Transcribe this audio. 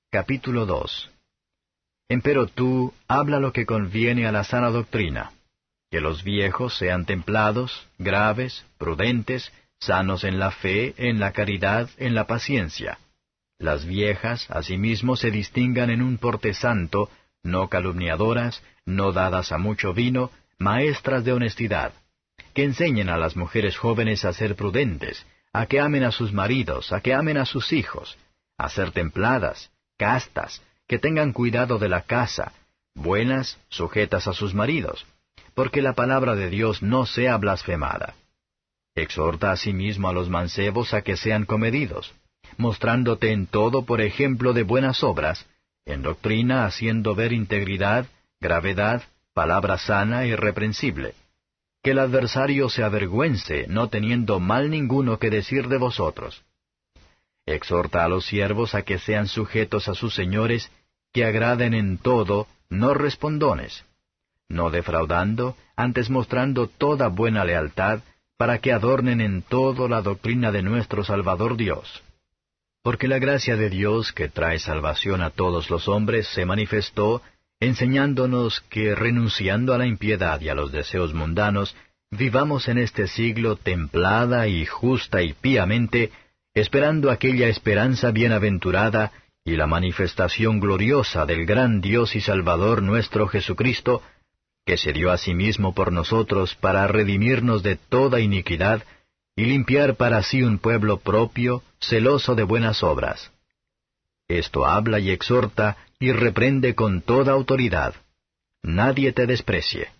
Capítulo 2. Empero tú, habla lo que conviene a la sana doctrina, que los viejos sean templados, graves, prudentes, sanos en la fe, en la caridad, en la paciencia. Las viejas, asimismo, se distingan en un porte santo, no calumniadoras, no dadas a mucho vino, maestras de honestidad, que enseñen a las mujeres jóvenes a ser prudentes, a que amen a sus maridos, a que amen a sus hijos, a ser templadas, castas, que tengan cuidado de la casa, buenas, sujetas a sus maridos, porque la palabra de Dios no sea blasfemada. Exhorta asimismo a los mancebos a que sean comedidos, mostrándote en todo por ejemplo de buenas obras, en doctrina haciendo ver integridad, gravedad, palabra sana e irreprensible. Que el adversario se avergüence, no teniendo mal ninguno que decir de vosotros. Exhorta a los siervos a que sean sujetos a sus señores, que agraden en todo, no respondones, no defraudando, antes mostrando toda buena lealtad, para que adornen en todo la doctrina de nuestro Salvador Dios. Porque la gracia de Dios, que trae salvación a todos los hombres, se manifestó, enseñándonos que, renunciando a la impiedad y a los deseos mundanos, vivamos en este siglo templada y justa y píamente, esperando aquella esperanza bienaventurada y la manifestación gloriosa del gran Dios y Salvador nuestro Jesucristo, que se dio a sí mismo por nosotros para redimirnos de toda iniquidad y limpiar para sí un pueblo propio, celoso de buenas obras. Esto habla y exhorta y reprende con toda autoridad. Nadie te desprecie.